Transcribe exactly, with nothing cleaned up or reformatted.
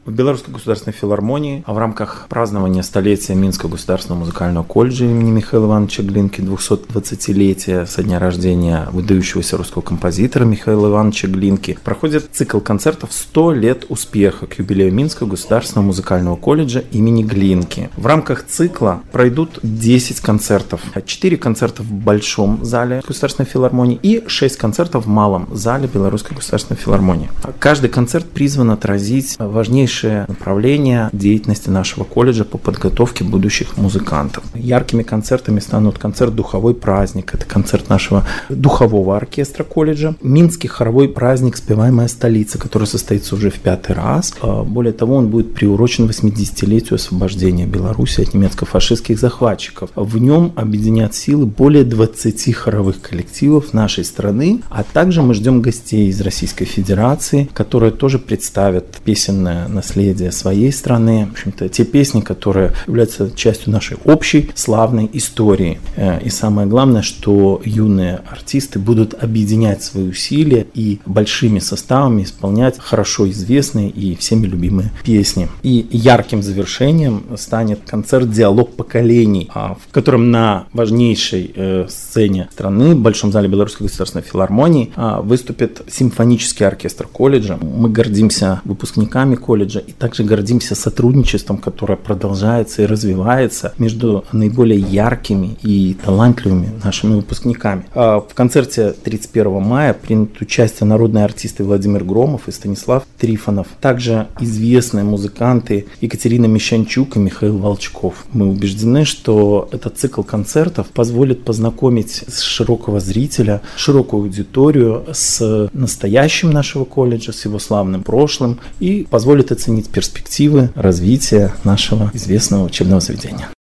В Белорусской государственной филармонии в рамках празднования столетия Минского государственного музыкального колледжа имени Михаила Ивановича Глинки, двухсотдвадцатилетия со дня рождения выдающегося русского композитора Михаила Ивановича Глинки, проходит цикл концертов «сто лет успеха» к юбилею Минского государственного музыкального колледжа имени Глинки. В рамках цикла пройдут десять концертов. четыре концерта в Большом зале Государственной филармонии и шесть концертов в Малом зале Белорусской государственной филармонии. Каждый концерт призван отразить важнейшее направление деятельности нашего колледжа по подготовке будущих музыкантов. Яркими концертами станут концерт «Духовой праздник». Это концерт нашего духового оркестра колледжа. Минский хоровой праздник «Спеваемая столица», который состоится уже в пятый раз. Более того, он будет приурочен восьмидесятилетию освобождения Беларуси от немецко-фашистских захватчиков. В нем объединят силы более двадцати хоровых коллективов нашей страны, а также мы ждем гостей из Российской Федерации, которые тоже представят песенное наследие своей страны. В общем-то, те песни, которые являются частью нашей общей славной истории. И самое главное, что юные артисты будут объединять свои усилия и большими составами исполнять хорошо известные и всеми любимые песни. И ярким завершением станет концерт «Диалог поколений», в котором на важнейшей сцене страны, в Большом зале Белорусской государственной филармонии, выступит симфонический оркестр колледжа. Мы гордимся выпускниками колледжа и также гордимся сотрудничеством, которое продолжается и развивается между наиболее яркими и талантливыми нашими выпускниками. В концерте тридцать первого мая примут участие народные артисты Владимир Громов и Станислав Трифонов, также известные музыканты Екатерина Мещанчук и Михаил Волчков. Мы убеждены, что этот цикл концертов позволит познакомить широкого зрителя, широкую аудиторию с настоящим нашего колледжа, с его славным прошлым и позволит оценить перспективы развития нашего известного учебного заведения.